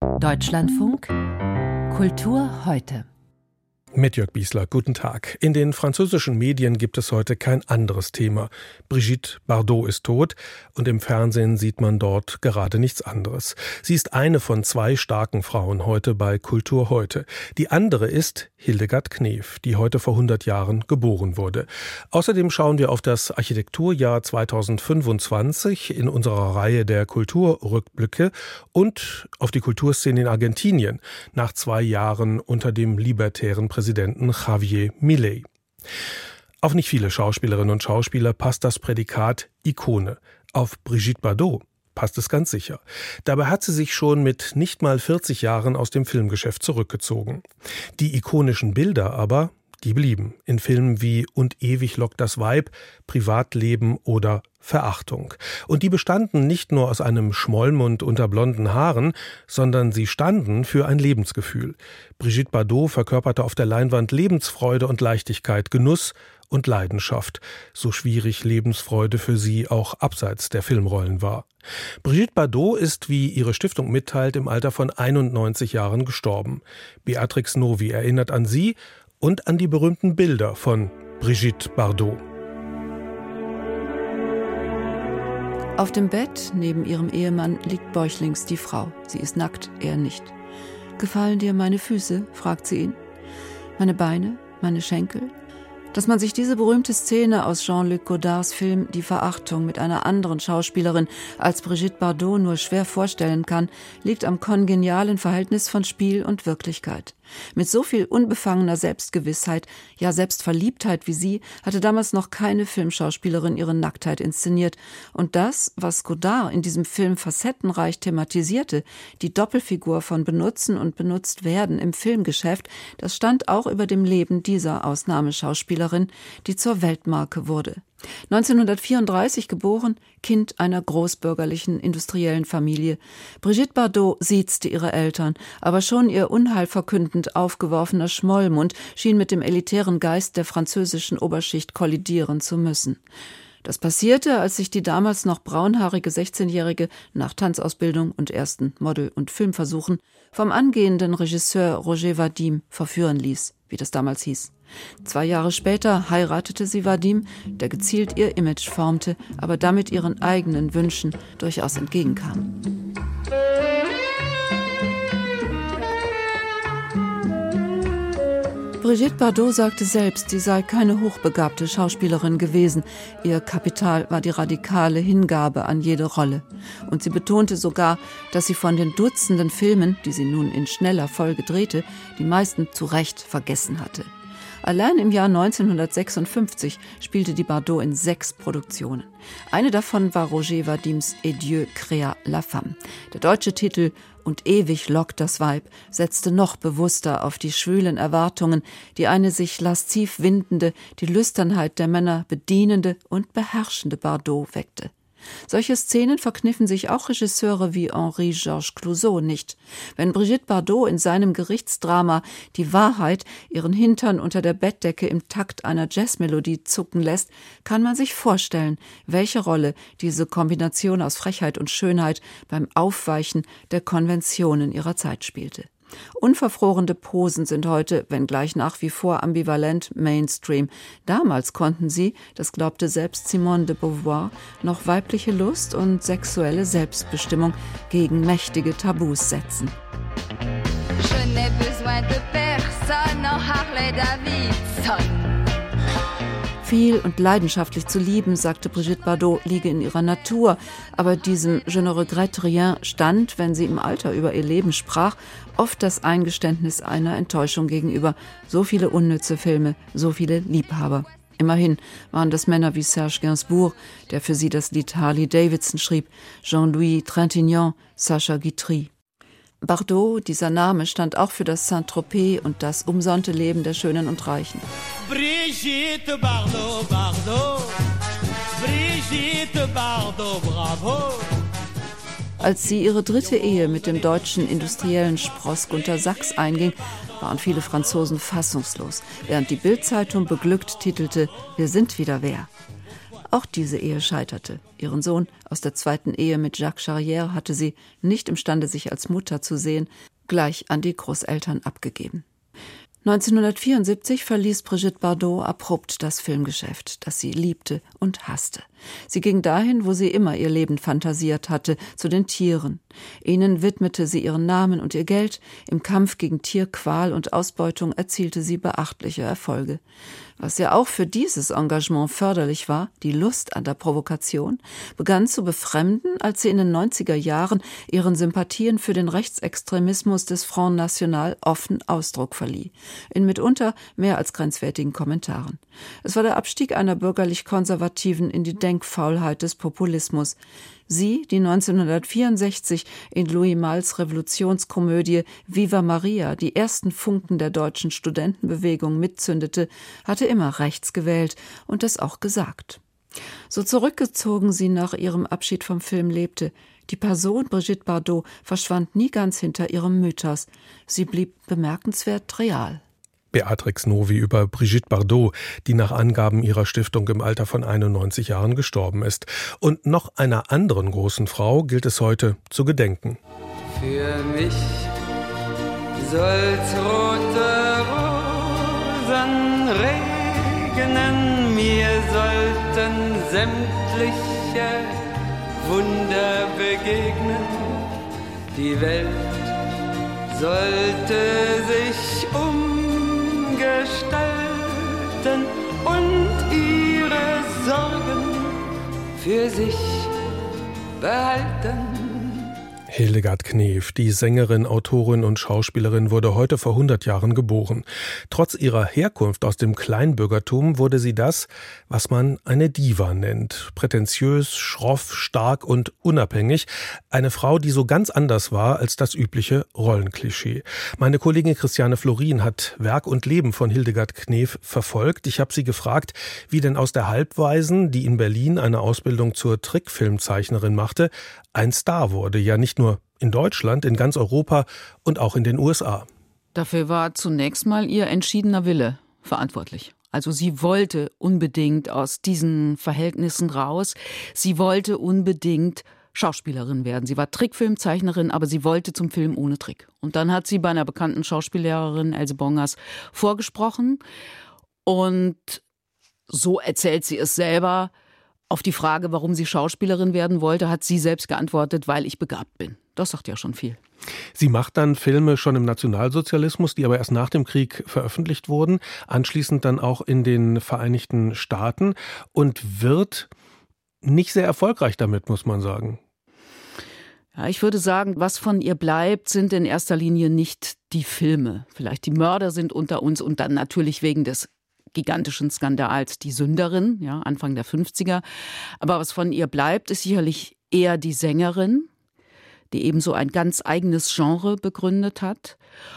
Deutschlandfunk Kultur heute. Mit Jörg Biesler, guten Tag. In den französischen Medien gibt es heute kein anderes Thema. Brigitte Bardot ist tot und im Fernsehen sieht man dort gerade nichts anderes. Sie ist eine von 2 starken Frauen heute bei Kultur heute. Die andere ist Hildegard Knef, die heute vor 100 Jahren geboren wurde. Außerdem schauen wir auf das Architekturjahr 2025 in unserer Reihe der Kulturrückblicke und auf die Kulturszene in Argentinien nach 2 Jahren unter dem libertären Präsidenten Javier Milei. Auf nicht viele Schauspielerinnen und Schauspieler passt das Prädikat Ikone. Auf Brigitte Bardot passt es ganz sicher. Dabei hat sie sich schon mit nicht mal 40 Jahren aus dem Filmgeschäft zurückgezogen. Die ikonischen Bilder aber, die blieben in Filmen wie Und ewig lockt das Weib, Privatleben oder Verachtung. Und die bestanden nicht nur aus einem Schmollmund unter blonden Haaren, sondern sie standen für ein Lebensgefühl. Brigitte Bardot verkörperte auf der Leinwand Lebensfreude und Leichtigkeit, Genuss und Leidenschaft, so schwierig Lebensfreude für sie auch abseits der Filmrollen war. Brigitte Bardot ist, wie ihre Stiftung mitteilt, im Alter von 91 Jahren gestorben. Beatrix Novi erinnert an sie und an die berühmten Bilder von Brigitte Bardot. Auf dem Bett neben ihrem Ehemann liegt bäuchlings die Frau. Sie ist nackt, er nicht. »Gefallen dir meine Füße?« fragt sie ihn. »Meine Beine? Meine Schenkel?« Dass man sich diese berühmte Szene aus Jean-Luc Godards Film Die Verachtung mit einer anderen Schauspielerin als Brigitte Bardot nur schwer vorstellen kann, liegt am kongenialen Verhältnis von Spiel und Wirklichkeit. Mit so viel unbefangener Selbstgewissheit, ja Selbstverliebtheit wie sie, hatte damals noch keine Filmschauspielerin ihre Nacktheit inszeniert. Und das, was Godard in diesem Film facettenreich thematisierte, die Doppelfigur von Benutzen und Benutztwerden im Filmgeschäft, das stand auch über dem Leben dieser Ausnahmeschauspielerin, die zur Weltmarke wurde. 1934 geboren, Kind einer großbürgerlichen industriellen Familie. Brigitte Bardot siezte ihre Eltern, aber schon ihr unheilverkündend aufgeworfener Schmollmund schien mit dem elitären Geist der französischen Oberschicht kollidieren zu müssen. Das passierte, als sich die damals noch braunhaarige 16-Jährige nach Tanzausbildung und ersten Model- und Filmversuchen vom angehenden Regisseur Roger Vadim verführen ließ, wie das damals hieß. 2 Jahre später heiratete sie Vadim, der gezielt ihr Image formte, aber damit ihren eigenen Wünschen durchaus entgegenkam. Brigitte Bardot sagte selbst, sie sei keine hochbegabte Schauspielerin gewesen. Ihr Kapital war die radikale Hingabe an jede Rolle. Und sie betonte sogar, dass sie von den Dutzenden Filmen, die sie nun in schneller Folge drehte, die meisten zu Recht vergessen hatte. Allein im Jahr 1956 spielte die Bardot in 6 Produktionen. Eine davon war Roger Vadims Et Dieu créa la femme. Der deutsche Titel Und ewig lockt das Weib setzte noch bewusster auf die schwülen Erwartungen, die eine sich lasziv windende, die Lüsternheit der Männer bedienende und beherrschende Bardot weckte. Solche Szenen verkniffen sich auch Regisseure wie Henri-Georges Clouzot nicht. Wenn Brigitte Bardot in seinem Gerichtsdrama Die Wahrheit ihren Hintern unter der Bettdecke im Takt einer Jazzmelodie zucken lässt, kann man sich vorstellen, welche Rolle diese Kombination aus Frechheit und Schönheit beim Aufweichen der Konventionen ihrer Zeit spielte. Unverfrorene Posen sind heute, wenngleich nach wie vor ambivalent, Mainstream. Damals konnten sie, das glaubte selbst Simone de Beauvoir, noch weibliche Lust und sexuelle Selbstbestimmung gegen mächtige Tabus setzen. Je n'ai besoin de personne en Harley Davidson. Viel und leidenschaftlich zu lieben, sagte Brigitte Bardot, liege in ihrer Natur. Aber diesem Je ne regrette rien stand, wenn sie im Alter über ihr Leben sprach, oft das Eingeständnis einer Enttäuschung gegenüber. So viele unnütze Filme, so viele Liebhaber. Immerhin waren das Männer wie Serge Gainsbourg, der für sie das Lied Harley Davidson schrieb, Jean-Louis Trintignant, Sacha Guitry. Bardot, dieser Name, stand auch für das Saint-Tropez und das umsonnte Leben der Schönen und Reichen. Brigitte Bardot, Bardot, Brigitte Bardot, bravo. Als sie ihre 3. Ehe mit dem deutschen industriellen Spross Gunter Sachs einging, waren viele Franzosen fassungslos, während die Bild-Zeitung beglückt titelte: Wir sind wieder wer. Auch diese Ehe scheiterte. Ihren Sohn aus der zweiten Ehe mit Jacques Charrière hatte sie, nicht imstande, sich als Mutter zu sehen, gleich an die Großeltern abgegeben. 1974 verließ Brigitte Bardot abrupt das Filmgeschäft, das sie liebte und hasste. Sie ging dahin, wo sie immer ihr Leben fantasiert hatte, zu den Tieren. Ihnen widmete sie ihren Namen und ihr Geld. Im Kampf gegen Tierqual und Ausbeutung erzielte sie beachtliche Erfolge. Was ja auch für dieses Engagement förderlich war, die Lust an der Provokation, begann zu befremden, als sie in den 90er Jahren ihren Sympathien für den Rechtsextremismus des Front National offen Ausdruck verlieh, in mitunter mehr als grenzwertigen Kommentaren. Es war der Abstieg einer bürgerlich-konservativen in die Denkfaulheit des Populismus. Sie, die 1964 in Louis Malles Revolutionskomödie Viva Maria die ersten Funken der deutschen Studentenbewegung mitzündete, hatte immer rechts gewählt und das auch gesagt. So zurückgezogen sie nach ihrem Abschied vom Film lebte, die Person Brigitte Bardot verschwand nie ganz hinter ihrem Mythos. Sie blieb bemerkenswert real. Beatrix Novi über Brigitte Bardot, die nach Angaben ihrer Stiftung im Alter von 91 Jahren gestorben ist. Und noch einer anderen großen Frau gilt es heute zu gedenken. Für mich soll's rote Rosen regnen, mir sollten sämtliche Wunder begegnen. Die Welt sollte sich umgestalten und ihre Sorgen für sich behalten. Hildegard Knef, die Sängerin, Autorin und Schauspielerin, wurde heute vor 100 Jahren geboren. Trotz ihrer Herkunft aus dem Kleinbürgertum wurde sie das, was man eine Diva nennt. Prätentiös, schroff, stark und unabhängig. Eine Frau, die so ganz anders war als das übliche Rollenklischee. Meine Kollegin Christiane Florin hat Werk und Leben von Hildegard Knef verfolgt. Ich habe sie gefragt, wie denn aus der Halbwaisen, die in Berlin eine Ausbildung zur Trickfilmzeichnerin machte, ein Star wurde, ja nicht nur in Deutschland, in ganz Europa und auch in den USA. Dafür war zunächst mal ihr entschiedener Wille verantwortlich. Also sie wollte unbedingt aus diesen Verhältnissen raus. Sie wollte unbedingt Schauspielerin werden. Sie war Trickfilmzeichnerin, aber sie wollte zum Film ohne Trick. Und dann hat sie bei einer bekannten Schauspiellehrerin, Else Bongers, vorgesprochen. Und so erzählt sie es selber. Auf die Frage, warum sie Schauspielerin werden wollte, hat sie selbst geantwortet, weil ich begabt bin. Das sagt ja schon viel. Sie macht dann Filme schon im Nationalsozialismus, die aber erst nach dem Krieg veröffentlicht wurden, anschließend dann auch in den Vereinigten Staaten und wird nicht sehr erfolgreich damit, muss man sagen. Ja, ich würde sagen, was von ihr bleibt, sind in erster Linie nicht die Filme. Vielleicht die Mörder sind unter uns und dann natürlich wegen des gigantischen Skandals die Sünderin, ja, Anfang der 50er. Aber was von ihr bleibt, ist sicherlich eher die Sängerin, die ebenso ein ganz eigenes Genre begründet hat.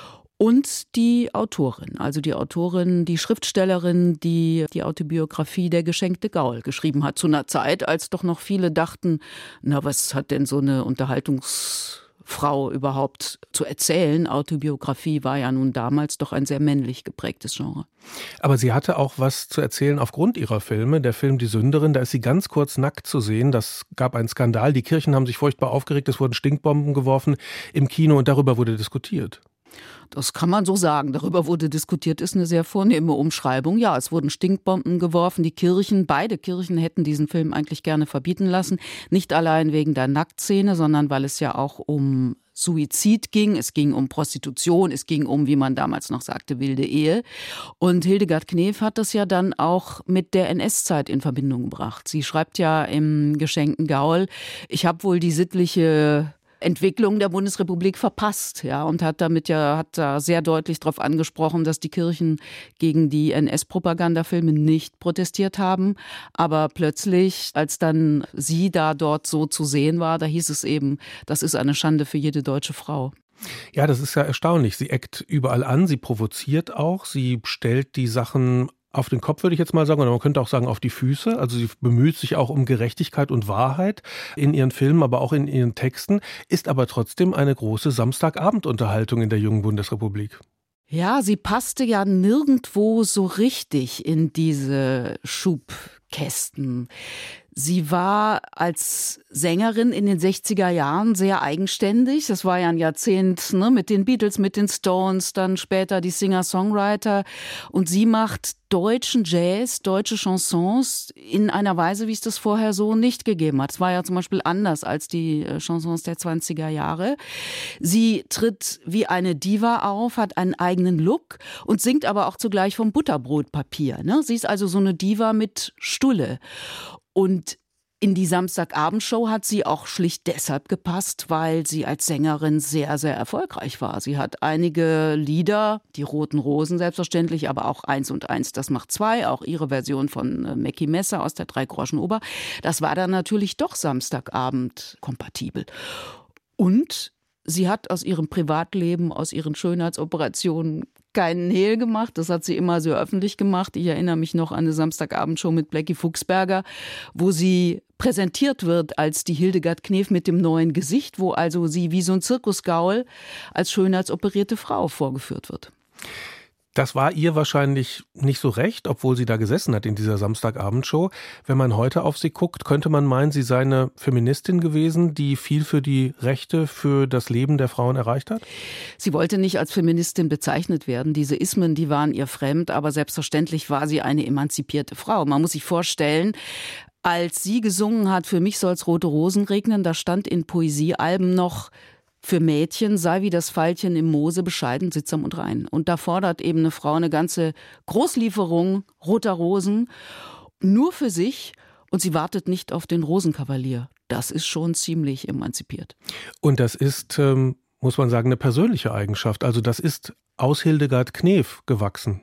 Und die Autorin, also die Autorin, die Schriftstellerin, die die Autobiografie Der geschenkte Gaul geschrieben hat, zu einer Zeit, als doch noch viele dachten, na, was hat denn so eine Unterhaltungsfrau überhaupt zu erzählen? Autobiografie war ja nun damals doch ein sehr männlich geprägtes Genre. Aber sie hatte auch was zu erzählen aufgrund ihrer Filme. Der Film Die Sünderin, da ist sie ganz kurz nackt zu sehen. Das gab einen Skandal. Die Kirchen haben sich furchtbar aufgeregt. Es wurden Stinkbomben geworfen im Kino und darüber wurde diskutiert. Das kann man so sagen. Darüber wurde diskutiert, ist eine sehr vornehme Umschreibung. Ja, es wurden Stinkbomben geworfen. Die Kirchen, beide Kirchen hätten diesen Film eigentlich gerne verbieten lassen. Nicht allein wegen der Nacktszene, sondern weil es ja auch um Suizid ging. Es ging um Prostitution. Es ging um, wie man damals noch sagte, wilde Ehe. Und Hildegard Knef hat das ja dann auch mit der NS-Zeit in Verbindung gebracht. Sie schreibt ja im geschenkten Gaul, ich habe wohl die sittliche Entwicklung der Bundesrepublik verpasst, ja, und hat da sehr deutlich darauf angesprochen, dass die Kirchen gegen die NS-Propagandafilme nicht protestiert haben, aber plötzlich, als dann sie dort so zu sehen war, da hieß es eben, das ist eine Schande für jede deutsche Frau. Ja, das ist ja erstaunlich. Sie eckt überall an, sie provoziert auch, sie stellt die Sachen auf den Kopf, würde ich jetzt mal sagen, oder man könnte auch sagen auf die Füße. Also sie bemüht sich auch um Gerechtigkeit und Wahrheit in ihren Filmen, aber auch in ihren Texten, ist aber trotzdem eine große Samstagabendunterhaltung in der jungen Bundesrepublik. Ja, sie passte ja nirgendwo so richtig in diese Kästen. Sie war als Sängerin in den 60er Jahren sehr eigenständig. Das war ja ein Jahrzehnt, ne, mit den Beatles, mit den Stones, dann später die Singer-Songwriter. Und sie macht deutschen Jazz, deutsche Chansons in einer Weise, wie es das vorher so nicht gegeben hat. Es war ja zum Beispiel anders als die Chansons der 20er Jahre. Sie tritt wie eine Diva auf, hat einen eigenen Look und singt aber auch zugleich vom Butterbrotpapier, ne? Sie ist also so eine Diva mit Stulle. Und in die Samstagabendshow hat sie auch schlicht deshalb gepasst, weil sie als Sängerin sehr, sehr erfolgreich war. Sie hat einige Lieder, die Roten Rosen selbstverständlich, aber auch 1 und 1, das macht 2, auch ihre Version von Mackie Messer aus der Dreigroschenoper. Das war dann natürlich doch Samstagabend kompatibel. Und sie hat aus ihrem Privatleben, aus ihren Schönheitsoperationen keinen Hehl gemacht. Das hat sie immer sehr öffentlich gemacht. Ich erinnere mich noch an eine Samstagabendshow mit Blackie Fuchsberger, wo sie präsentiert wird als die Hildegard Knef mit dem neuen Gesicht, wo also sie wie so ein Zirkusgaul als schönheitsoperierte Frau vorgeführt wird. Das war ihr wahrscheinlich nicht so recht, obwohl sie da gesessen hat in dieser Samstagabendshow. Wenn man heute auf sie guckt, könnte man meinen, sie sei eine Feministin gewesen, die viel für die Rechte, für das Leben der Frauen erreicht hat? Sie wollte nicht als Feministin bezeichnet werden. Diese Ismen, die waren ihr fremd, aber selbstverständlich war sie eine emanzipierte Frau. Man muss sich vorstellen, als sie gesungen hat, für mich soll's rote Rosen regnen, da stand in Poesiealben noch: Für Mädchen sei wie das Veilchen im Moose bescheiden, sittsam und rein. Und da fordert eben eine Frau eine ganze Großlieferung roter Rosen nur für sich und sie wartet nicht auf den Rosenkavalier. Das ist schon ziemlich emanzipiert. Und das ist, muss man sagen, eine persönliche Eigenschaft. Also das ist aus Hildegard Knef gewachsen.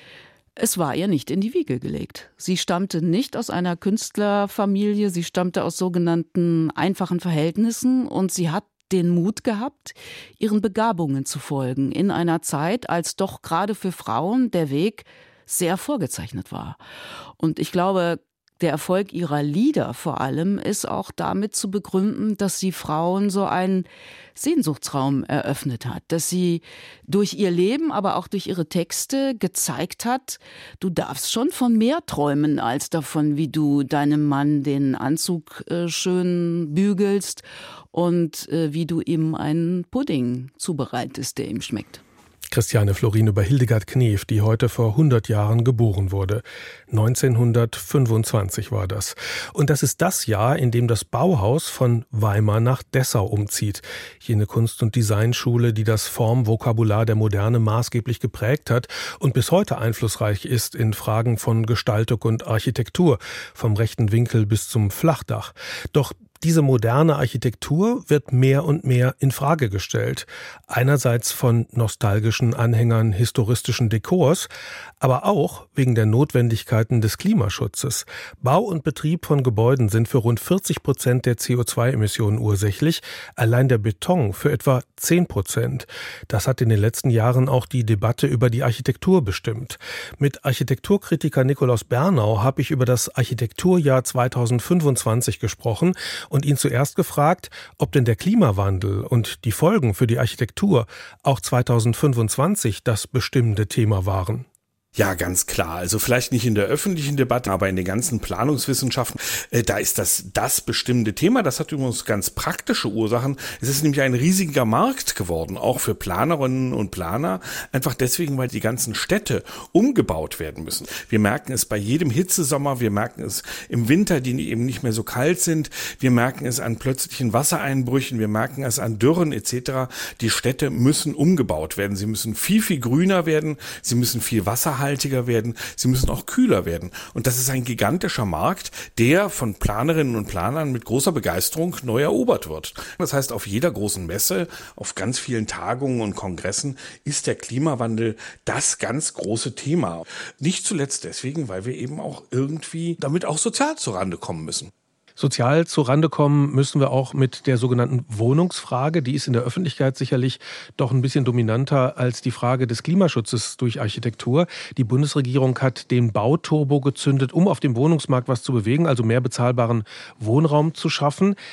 Es war ihr nicht in die Wiege gelegt. Sie stammte nicht aus einer Künstlerfamilie, sie stammte aus sogenannten einfachen Verhältnissen und sie hat den Mut gehabt, ihren Begabungen zu folgen, in einer Zeit, als doch gerade für Frauen der Weg sehr vorgezeichnet war. Und ich glaube, der Erfolg ihrer Lieder vor allem ist auch damit zu begründen, dass sie Frauen so einen Sehnsuchtsraum eröffnet hat, dass sie durch ihr Leben, aber auch durch ihre Texte gezeigt hat, du darfst schon von mehr träumen als davon, wie du deinem Mann den Anzug schön bügelst und wie du ihm einen Pudding zubereitest, der ihm schmeckt. Christiane Florin über Hildegard Knef, die heute vor 100 Jahren geboren wurde. 1925 war das. Und das ist das Jahr, in dem das Bauhaus von Weimar nach Dessau umzieht. Jene Kunst- und Designschule, die das Formvokabular der Moderne maßgeblich geprägt hat und bis heute einflussreich ist in Fragen von Gestaltung und Architektur, vom rechten Winkel bis zum Flachdach. Doch diese moderne Architektur wird mehr und mehr in Frage gestellt. Einerseits von nostalgischen Anhängern historistischen Dekors, aber auch wegen der Notwendigkeiten des Klimaschutzes. Bau und Betrieb von Gebäuden sind für rund 40% der CO2-Emissionen ursächlich, allein der Beton für etwa 10%. Das hat in den letzten Jahren auch die Debatte über die Architektur bestimmt. Mit Architekturkritiker Nikolaus Bernau habe ich über das Architekturjahr 2025 gesprochen und ihn zuerst gefragt, ob denn der Klimawandel und die Folgen für die Architektur auch 2025 das bestimmende Thema waren. Ja, ganz klar. Also vielleicht nicht in der öffentlichen Debatte, aber in den ganzen Planungswissenschaften, da ist das bestimmende Thema. Das hat übrigens ganz praktische Ursachen. Es ist nämlich ein riesiger Markt geworden, auch für Planerinnen und Planer. Einfach deswegen, weil die ganzen Städte umgebaut werden müssen. Wir merken es bei jedem Hitzesommer, wir merken es im Winter, die eben nicht mehr so kalt sind. Wir merken es an plötzlichen Wassereinbrüchen, wir merken es an Dürren etc. Die Städte müssen umgebaut werden. Sie müssen viel, viel grüner werden. Sie müssen viel wasserhaltiger werden, sie müssen auch kühler werden. Und das ist ein gigantischer Markt, der von Planerinnen und Planern mit großer Begeisterung neu erobert wird. Das heißt, auf jeder großen Messe, auf ganz vielen Tagungen und Kongressen ist der Klimawandel das ganz große Thema. Nicht zuletzt deswegen, weil wir eben auch irgendwie damit auch sozial zurande kommen müssen. Sozial zurande kommen müssen wir auch mit der sogenannten Wohnungsfrage. Die ist in der Öffentlichkeit sicherlich doch ein bisschen dominanter als die Frage des Klimaschutzes durch Architektur. Die Bundesregierung hat den Bauturbo gezündet, um auf dem Wohnungsmarkt was zu bewegen, also mehr bezahlbaren Wohnraum zu schaffen.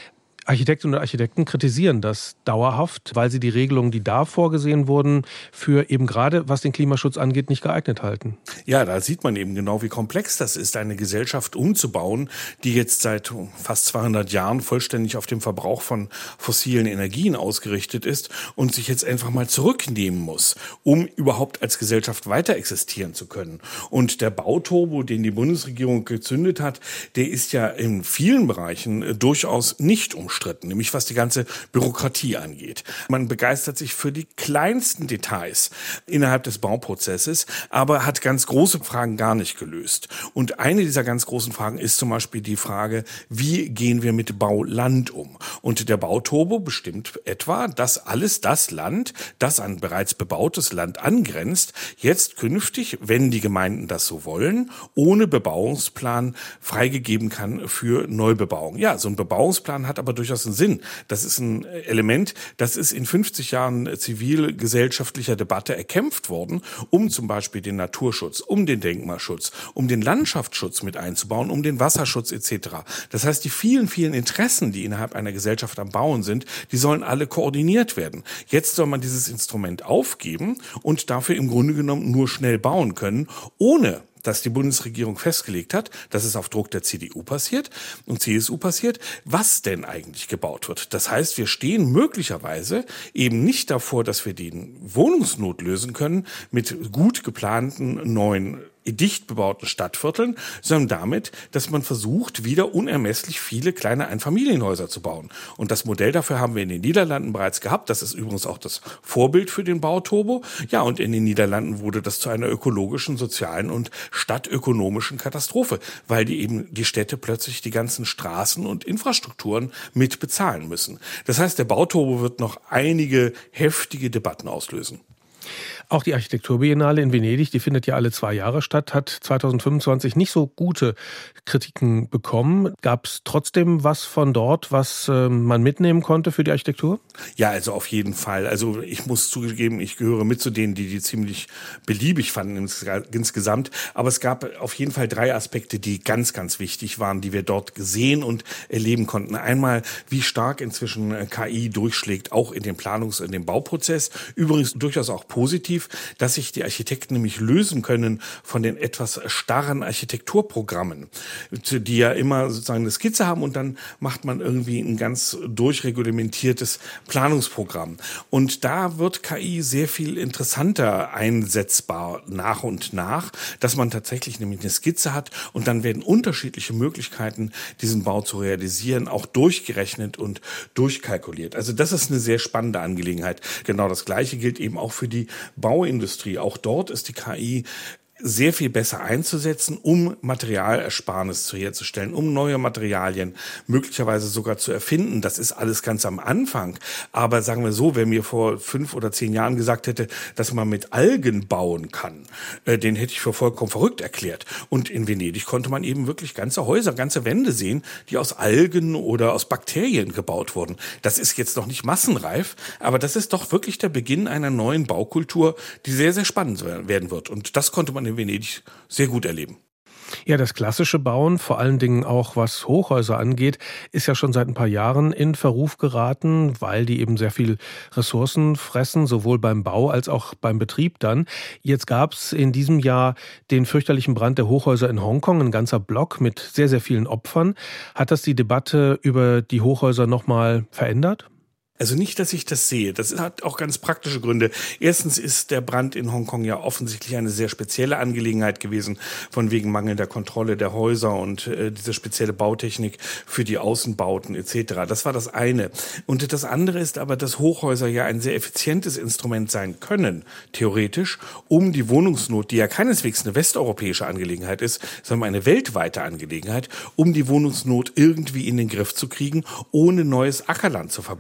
Architektinnen und Architekten kritisieren das dauerhaft, weil sie die Regelungen, die da vorgesehen wurden, für eben gerade, was den Klimaschutz angeht, nicht geeignet halten. Ja, da sieht man eben genau, wie komplex das ist, eine Gesellschaft umzubauen, die jetzt seit fast 200 Jahren vollständig auf dem Verbrauch von fossilen Energien ausgerichtet ist und sich jetzt einfach mal zurücknehmen muss, um überhaupt als Gesellschaft weiter existieren zu können. Und der Bauturbo, den die Bundesregierung gezündet hat, der ist ja in vielen Bereichen durchaus nicht umstritten, nämlich was die ganze Bürokratie angeht. Man begeistert sich für die kleinsten Details innerhalb des Bauprozesses, aber hat ganz große Fragen gar nicht gelöst. Und eine dieser ganz großen Fragen ist zum Beispiel die Frage, wie gehen wir mit Bauland um? Und der Bauturbo bestimmt etwa, dass alles das Land, das an bereits bebautes Land angrenzt, jetzt künftig, wenn die Gemeinden das so wollen, ohne Bebauungsplan freigegeben kann für Neubebauung. Ja, so ein Bebauungsplan hat aber durchaus einen Sinn. Das ist ein Element, das ist in 50 Jahren zivilgesellschaftlicher Debatte erkämpft worden, um zum Beispiel den Naturschutz, um den Denkmalschutz, um den Landschaftsschutz mit einzubauen, um den Wasserschutz etc. Das heißt, die vielen, vielen Interessen, die innerhalb einer Gesellschaft am Bauen sind, die sollen alle koordiniert werden. Jetzt soll man dieses Instrument aufgeben und dafür im Grunde genommen nur schnell bauen können, ohne dass die Bundesregierung festgelegt hat, dass es auf Druck der CDU passiert und CSU passiert, was denn eigentlich gebaut wird. Das heißt, wir stehen möglicherweise eben nicht davor, dass wir die Wohnungsnot lösen können mit gut geplanten neuen dicht bebauten Stadtvierteln, sondern damit, dass man versucht, wieder unermesslich viele kleine Einfamilienhäuser zu bauen. Und das Modell dafür haben wir in den Niederlanden bereits gehabt. Das ist übrigens auch das Vorbild für den Bauturbo. Ja, und in den Niederlanden wurde das zu einer ökologischen, sozialen und stadtökonomischen Katastrophe, weil die Städte plötzlich die ganzen Straßen und Infrastrukturen mit bezahlen müssen. Das heißt, der Bauturbo wird noch einige heftige Debatten auslösen. Auch die Architekturbiennale in Venedig, die findet ja alle 2 Jahre statt, hat 2025 nicht so gute Kritiken bekommen. Gab es trotzdem was von dort, was man mitnehmen konnte für die Architektur? Ja, also auf jeden Fall. Also ich muss zugeben, ich gehöre mit zu denen, die ziemlich beliebig fanden insgesamt. Aber es gab auf jeden Fall 3 Aspekte, die ganz, ganz wichtig waren, die wir dort gesehen und erleben konnten. Einmal, wie stark inzwischen KI durchschlägt, auch in den in dem Bauprozess. Übrigens durchaus auch positiv, dass sich die Architekten nämlich lösen können von den etwas starren Architekturprogrammen, die ja immer sozusagen eine Skizze haben und dann macht man irgendwie ein ganz durchreglementiertes Planungsprogramm. Und da wird KI sehr viel interessanter einsetzbar nach und nach, dass man tatsächlich nämlich eine Skizze hat und dann werden unterschiedliche Möglichkeiten, diesen Bau zu realisieren, auch durchgerechnet und durchkalkuliert. Also das ist eine sehr spannende Angelegenheit. Genau das Gleiche gilt eben auch für die Bauindustrie. Auch dort ist die KI sehr viel besser einzusetzen, um Materialersparnis herzustellen, um neue Materialien möglicherweise sogar zu erfinden. Das ist alles ganz am Anfang. Aber sagen wir so, wer mir vor 5 oder 10 Jahren gesagt hätte, dass man mit Algen bauen kann, den hätte ich für vollkommen verrückt erklärt. Und in Venedig konnte man eben wirklich ganze Häuser, ganze Wände sehen, die aus Algen oder aus Bakterien gebaut wurden. Das ist jetzt noch nicht massenreif, aber das ist doch wirklich der Beginn einer neuen Baukultur, die sehr, sehr spannend werden wird. Und das konnte man in Venedig sehr gut erleben. Ja, das klassische Bauen, vor allen Dingen auch was Hochhäuser angeht, ist ja schon seit ein paar Jahren in Verruf geraten, weil die eben sehr viel Ressourcen fressen, sowohl beim Bau als auch beim Betrieb dann. Jetzt gab es in diesem Jahr den fürchterlichen Brand der Hochhäuser in Hongkong, ein ganzer Block mit sehr, sehr vielen Opfern. Hat das die Debatte über die Hochhäuser nochmal verändert? Also nicht, dass ich das sehe. Das hat auch ganz praktische Gründe. Erstens ist der Brand in Hongkong ja offensichtlich eine sehr spezielle Angelegenheit gewesen, von wegen mangelnder Kontrolle der Häuser und diese spezielle Bautechnik für die Außenbauten etc. Das war das eine. Und das andere ist aber, dass Hochhäuser ja ein sehr effizientes Instrument sein können, theoretisch, um die Wohnungsnot, die ja keineswegs eine westeuropäische Angelegenheit ist, sondern eine weltweite Angelegenheit, um die Wohnungsnot irgendwie in den Griff zu kriegen, ohne neues Ackerland zu verbrauchen.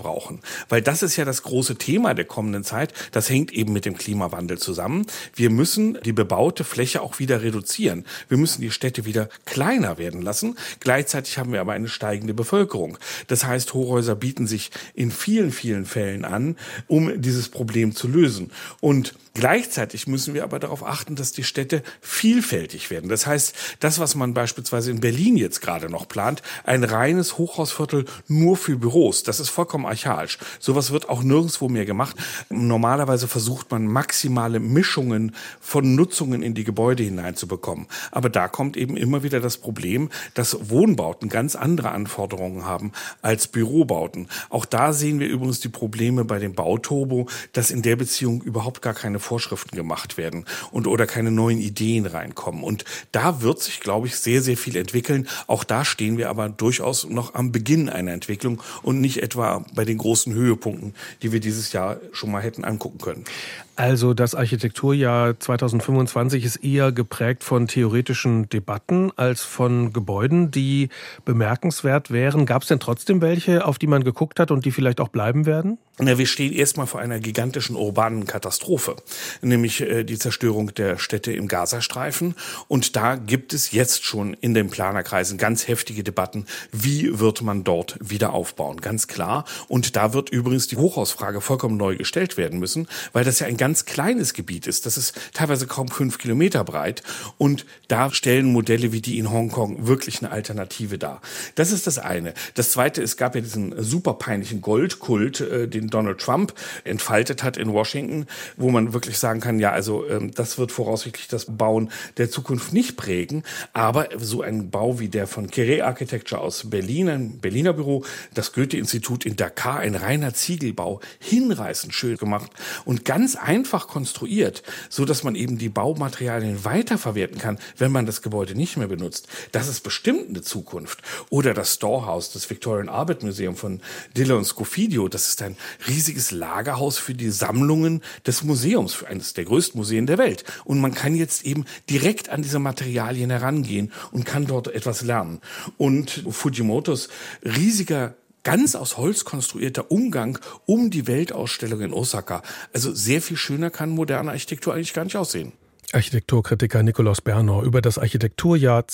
Weil das ist ja das große Thema der kommenden Zeit. Das hängt eben mit dem Klimawandel zusammen. Wir müssen die bebaute Fläche auch wieder reduzieren. Wir müssen die Städte wieder kleiner werden lassen. Gleichzeitig haben wir aber eine steigende Bevölkerung. Das heißt, Hochhäuser bieten sich in vielen, vielen Fällen an, um dieses Problem zu lösen. Und gleichzeitig müssen wir aber darauf achten, dass die Städte vielfältig werden. Das heißt, das, was man beispielsweise in Berlin jetzt gerade noch plant, ein reines Hochhausviertel nur für Büros, das ist vollkommen archaisch. Sowas wird auch nirgendwo mehr gemacht. Normalerweise versucht man maximale Mischungen von Nutzungen in die Gebäude hineinzubekommen. Aber da kommt eben immer wieder das Problem, dass Wohnbauten ganz andere Anforderungen haben als Bürobauten. Auch da sehen wir übrigens die Probleme bei dem Bauturbo, dass in der Beziehung überhaupt gar keine Vorschriften gemacht werden oder keine neuen Ideen reinkommen. Und da wird sich, glaube ich, sehr, sehr viel entwickeln. Auch da stehen wir aber durchaus noch am Beginn einer Entwicklung und nicht etwa bei den großen Höhepunkten, die wir dieses Jahr schon mal hätten angucken können. Also das Architekturjahr 2025 ist eher geprägt von theoretischen Debatten als von Gebäuden, die bemerkenswert wären. Gab es denn trotzdem welche, auf die man geguckt hat und die vielleicht auch bleiben werden? Na, wir stehen erstmal vor einer gigantischen urbanen Katastrophe, nämlich die Zerstörung der Städte im Gazastreifen. Und da gibt es jetzt schon in den Planerkreisen ganz heftige Debatten, wie wird man dort wieder aufbauen, ganz klar. Und da wird übrigens die Hochhausfrage vollkommen neu gestellt werden müssen, weil das ja ein ganz kleines Gebiet ist. Das ist teilweise kaum 5 Kilometer breit. Und da stellen Modelle wie die in Hongkong wirklich eine Alternative dar. Das ist das eine. Das zweite, es gab ja diesen super peinlichen Goldkult, den Donald Trump entfaltet hat in Washington, wo man wirklich sagen kann, ja, also das wird voraussichtlich das Bauen der Zukunft nicht prägen. Aber so ein Bau wie der von Kere Architecture aus Berlin, ein Berliner Büro, das Goethe-Institut in Dakar, ein reiner Ziegelbau, hinreißend schön gemacht und ganz einfach konstruiert, so dass man eben die Baumaterialien weiterverwerten kann, wenn man das Gebäude nicht mehr benutzt. Das ist bestimmt eine Zukunft. Oder das Storehouse, das Victorian Albert Museum von Diller und Scofidio, das ist ein riesiges Lagerhaus für die Sammlungen des Museums, für eines der größten Museen der Welt. Und man kann jetzt eben direkt an diese Materialien herangehen und kann dort etwas lernen. Und Fujimotos riesiger, ganz aus Holz konstruierter Umgang um die Weltausstellung in Osaka. Also sehr viel schöner kann moderne Architektur eigentlich gar nicht aussehen. Architekturkritiker Nikolaus Bernau über das Architekturjahr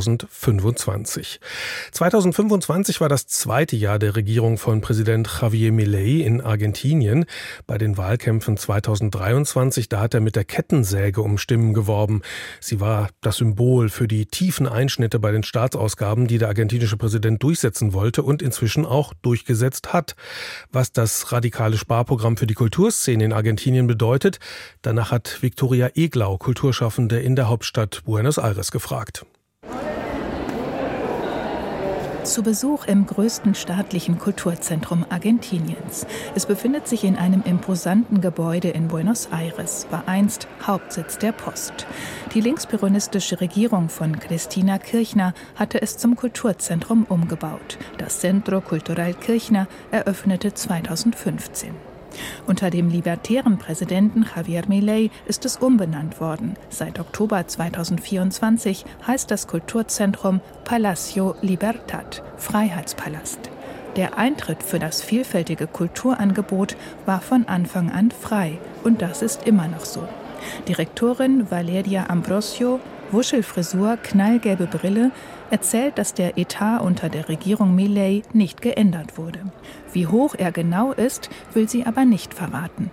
2025. 2025 war das zweite Jahr der Regierung von Präsident Javier Milei in Argentinien. Bei den Wahlkämpfen 2023, da hat er mit der Kettensäge um Stimmen geworben. Sie war das Symbol für die tiefen Einschnitte bei den Staatsausgaben, die der argentinische Präsident durchsetzen wollte und inzwischen auch durchgesetzt hat. Was das radikale Sparprogramm für die Kulturszene in Argentinien bedeutet, danach hat Viktoria Eglau, Kulturschaffende in der Hauptstadt Buenos Aires, gefragt. Zu Besuch im größten staatlichen Kulturzentrum Argentiniens. Es befindet sich in einem imposanten Gebäude in Buenos Aires, war einst Hauptsitz der Post. Die linksperonistische Regierung von Cristina Kirchner hatte es zum Kulturzentrum umgebaut. Das Centro Cultural Kirchner eröffnete 2015. Unter dem libertären Präsidenten Javier Milei ist es umbenannt worden. Seit Oktober 2024 heißt das Kulturzentrum Palacio Libertad, Freiheitspalast. Der Eintritt für das vielfältige Kulturangebot war von Anfang an frei und das ist immer noch so. Direktorin Valeria Ambrosio, Wuschelfrisur, knallgelbe Brille, erzählt, dass der Etat unter der Regierung Milei nicht geändert wurde. Wie hoch er genau ist, will sie aber nicht verraten.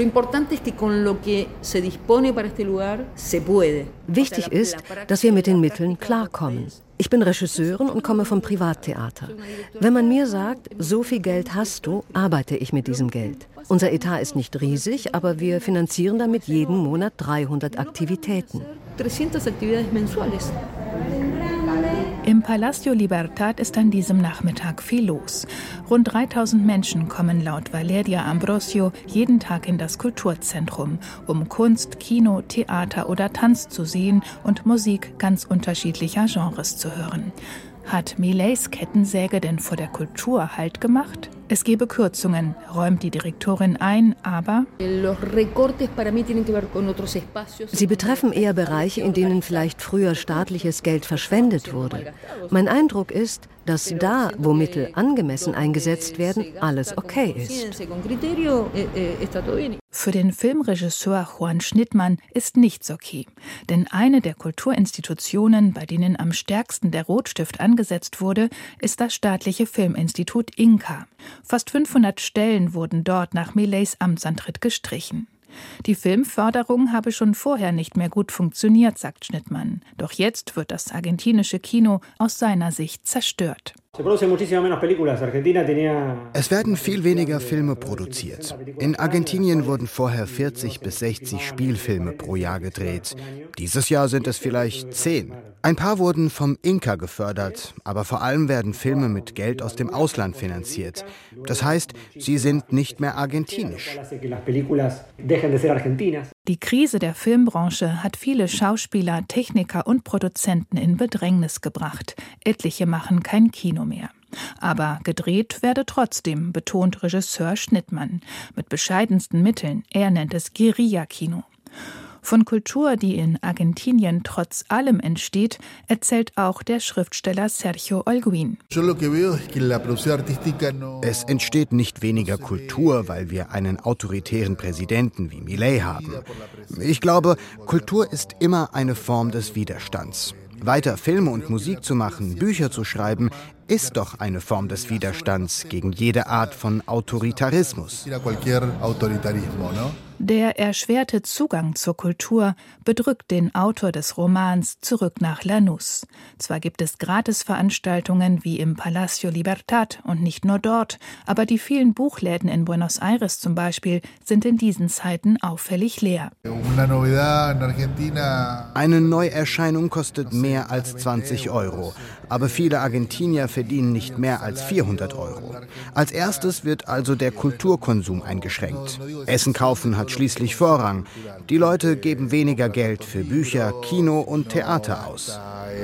Wichtig ist, dass wir mit den Mitteln klarkommen. Ich bin Regisseurin und komme vom Privattheater. Wenn man mir sagt, so viel Geld hast du, arbeite ich mit diesem Geld. Unser Etat ist nicht riesig, aber wir finanzieren damit jeden Monat 300 Aktivitäten. Im Palacio Libertad ist an diesem Nachmittag viel los. Rund 3000 Menschen kommen laut Valeria Ambrosio jeden Tag in das Kulturzentrum, um Kunst, Kino, Theater oder Tanz zu sehen und Musik ganz unterschiedlicher Genres zu hören. Hat Mileis Kettensäge denn vor der Kultur Halt gemacht? Es gebe Kürzungen, räumt die Direktorin ein, aber sie betreffen eher Bereiche, in denen vielleicht früher staatliches Geld verschwendet wurde. Mein Eindruck ist, dass da, wo Mittel angemessen eingesetzt werden, alles okay ist. Für den Filmregisseur Juan Schnittmann ist nichts okay. Denn eine der Kulturinstitutionen, bei denen am stärksten der Rotstift angesetzt wurde, ist das staatliche Filminstitut INCA. Fast 500 Stellen wurden dort nach Mileys Amtsantritt gestrichen. Die Filmförderung habe schon vorher nicht mehr gut funktioniert, sagt Schnittmann. Doch jetzt wird das argentinische Kino aus seiner Sicht zerstört. Es werden viel weniger Filme produziert. In Argentinien wurden vorher 40 bis 60 Spielfilme pro Jahr gedreht. Dieses Jahr sind es vielleicht 10. Ein paar wurden vom Inca gefördert, aber vor allem werden Filme mit Geld aus dem Ausland finanziert. Das heißt, sie sind nicht mehr argentinisch. Die Krise der Filmbranche hat viele Schauspieler, Techniker und Produzenten in Bedrängnis gebracht. Etliche machen kein Kino mehr. Aber gedreht werde trotzdem, betont Regisseur Schnittmann. Mit bescheidensten Mitteln. Er nennt es Guerilla-Kino. Von Kultur, die in Argentinien trotz allem entsteht, erzählt auch der Schriftsteller Sergio Olguín. Es entsteht nicht weniger Kultur, weil wir einen autoritären Präsidenten wie Milei haben. Ich glaube, Kultur ist immer eine Form des Widerstands. Weiter Filme und Musik zu machen, Bücher zu schreiben, ist doch eine Form des Widerstands gegen jede Art von Autoritarismus. Der erschwerte Zugang zur Kultur bedrückt den Autor des Romans Zurück nach Lanús. Zwar gibt es Gratisveranstaltungen wie im Palacio Libertad und nicht nur dort, aber die vielen Buchläden in Buenos Aires zum Beispiel sind in diesen Zeiten auffällig leer. Eine Neuerscheinung kostet mehr als 20 €, aber viele Argentinier verdienen nicht mehr als 400 €. Als erstes wird also der Kulturkonsum eingeschränkt. Essen kaufen hat schließlich Vorrang. Die Leute geben weniger Geld für Bücher, Kino und Theater aus.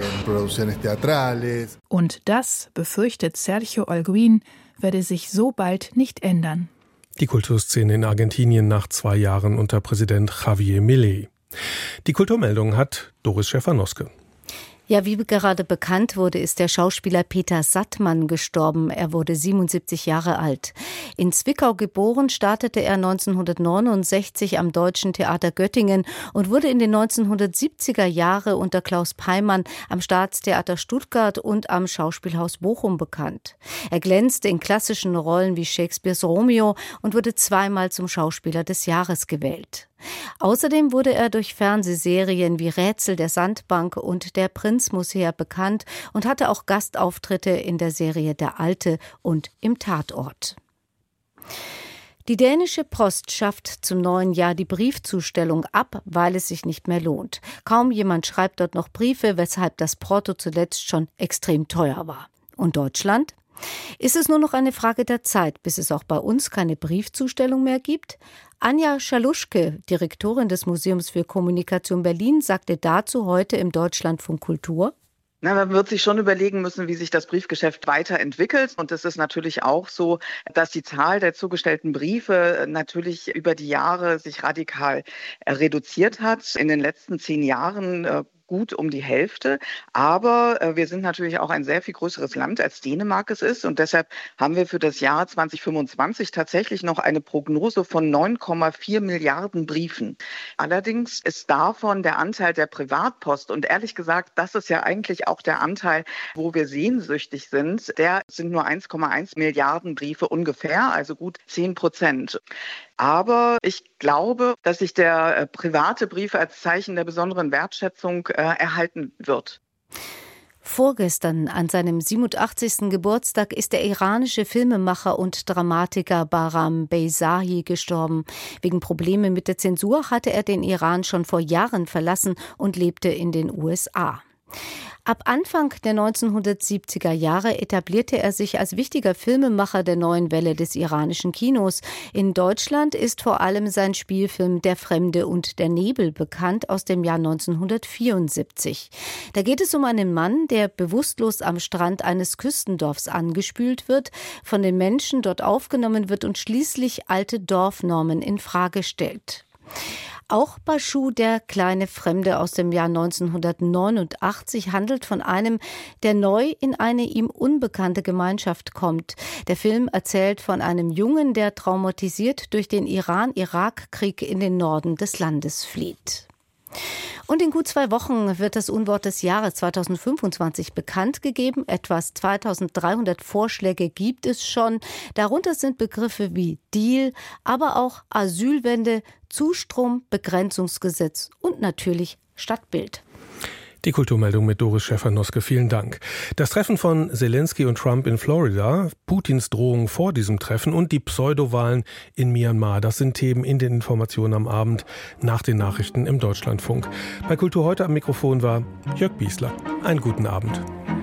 Und das, befürchtet Sergio Olguín, werde sich so bald nicht ändern. Die Kulturszene in Argentinien nach 2 Jahren unter Präsident Javier Milei. Die Kulturmeldung hat Doris Schäfer-Noske. Ja, wie gerade bekannt wurde, ist der Schauspieler Peter Sattmann gestorben. Er wurde 77 Jahre alt. In Zwickau geboren, startete er 1969 am Deutschen Theater Göttingen und wurde in den 1970er Jahren unter Klaus Peimann am Staatstheater Stuttgart und am Schauspielhaus Bochum bekannt. Er glänzte in klassischen Rollen wie Shakespeares Romeo und wurde 2-mal zum Schauspieler des Jahres gewählt. Außerdem wurde er durch Fernsehserien wie Rätsel der Sandbank und Der Prinz muss her bekannt und hatte auch Gastauftritte in der Serie Der Alte und im Tatort. Die dänische Post schafft zum neuen Jahr die Briefzustellung ab, weil es sich nicht mehr lohnt. Kaum jemand schreibt dort noch Briefe, weshalb das Porto zuletzt schon extrem teuer war. Und Deutschland? Ist es nur noch eine Frage der Zeit, bis es auch bei uns keine Briefzustellung mehr gibt? Anja Schaluschke, Direktorin des Museums für Kommunikation Berlin, sagte dazu heute im Deutschlandfunk Kultur: Man wird sich schon überlegen müssen, wie sich das Briefgeschäft weiterentwickelt. Und es ist natürlich auch so, dass die Zahl der zugestellten Briefe natürlich über die Jahre sich radikal reduziert hat. In den letzten 10 Jahren gut um die Hälfte. Aber wir sind natürlich auch ein sehr viel größeres Land, als Dänemark es ist. Und deshalb haben wir für das Jahr 2025 tatsächlich noch eine Prognose von 9,4 Milliarden Briefen. Allerdings ist davon der Anteil der Privatpost, und ehrlich gesagt, das ist ja eigentlich auch der Anteil, wo wir sehnsüchtig sind, der sind nur 1,1 Milliarden Briefe ungefähr, also gut 10%. Aber ich glaube, dass sich der private Brief als Zeichen der besonderen Wertschätzung erhalten wird. Vorgestern, an seinem 87. Geburtstag, ist der iranische Filmemacher und Dramatiker Bahram Beyzahi gestorben. Wegen Problemen mit der Zensur hatte er den Iran schon vor Jahren verlassen und lebte in den USA. Ab Anfang der 1970er Jahre etablierte er sich als wichtiger Filmemacher der neuen Welle des iranischen Kinos. In Deutschland ist vor allem sein Spielfilm Der Fremde und der Nebel bekannt aus dem Jahr 1974. Da geht es um einen Mann, der bewusstlos am Strand eines Küstendorfs angespült wird, von den Menschen dort aufgenommen wird und schließlich alte Dorfnormen in Frage stellt. Auch Baschu, der kleine Fremde aus dem Jahr 1989, handelt von einem, der neu in eine ihm unbekannte Gemeinschaft kommt. Der Film erzählt von einem Jungen, der traumatisiert durch den Iran-Irak-Krieg in den Norden des Landes flieht. Und in gut 2 Wochen wird das Unwort des Jahres 2025 bekannt gegeben. Etwas 2300 Vorschläge gibt es schon. Darunter sind Begriffe wie Deal, aber auch Asylwende, Zustrom, Begrenzungsgesetz und natürlich Stadtbild. Die Kulturmeldung mit Doris Schäfer-Noske. Vielen Dank. Das Treffen von Zelensky und Trump in Florida, Putins Drohung vor diesem Treffen und die Pseudowahlen in Myanmar, das sind Themen in den Informationen am Abend nach den Nachrichten im Deutschlandfunk. Bei Kultur heute am Mikrofon war Jörg Biesler. Einen guten Abend.